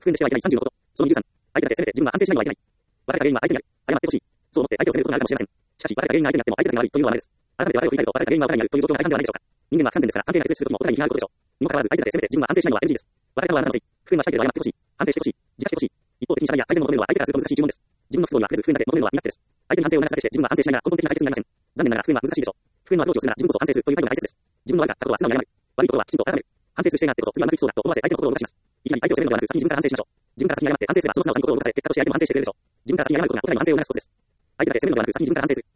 含んでしてはいけない30のこと。その23、相手だけ責めて自分が反省しないのはいけない。別れた原因は相手にある。謝ってほしい。そう思って相手を責めることがあるかもしれません。しかし、別れた原因が相手にあっても相手だけが悪いというのはないです。改めて別れを振り返ると、別れた原因はお互いにあるという状況が大半ではないでしょうか。人間は不完全ですから、関係が決裂するときもお互いに気が合うことでしょう。にもかかわらず、相手だけ責めて自分が反省しないのは NG です。別れたのはあなたのせい。不運はしたいけど謝ってほしい。反省してほしい。自覚してほしい。一方的に謝罪や改善を求めるのは相手からすると難しい注文です。自分の不都合には触れず、不運だけ求めるのは身勝手です。相手に反省を促すだけして自分は反省しないなら根本的な解決になりません。残念ながら不運は難しいでしょう。不運のアプローチをするなら自分こそ反省するという態度が大切です。自分の悪かったことは素直に謝る。悪いところはきちんと改める。反省する姿勢があってこそ次はうまくいきそうだと思わせ相手の心を動かします。いきなり相手を責めるのではなく先に自分から反省しましょう。自分から先に謝って反省すればその素直さに心を動かされ結果として相手も反省してくれるでしょう。自分から先に謝ることがお互いに反省を促すコツです。相手だけ責めるのではなく先に自分から反省する。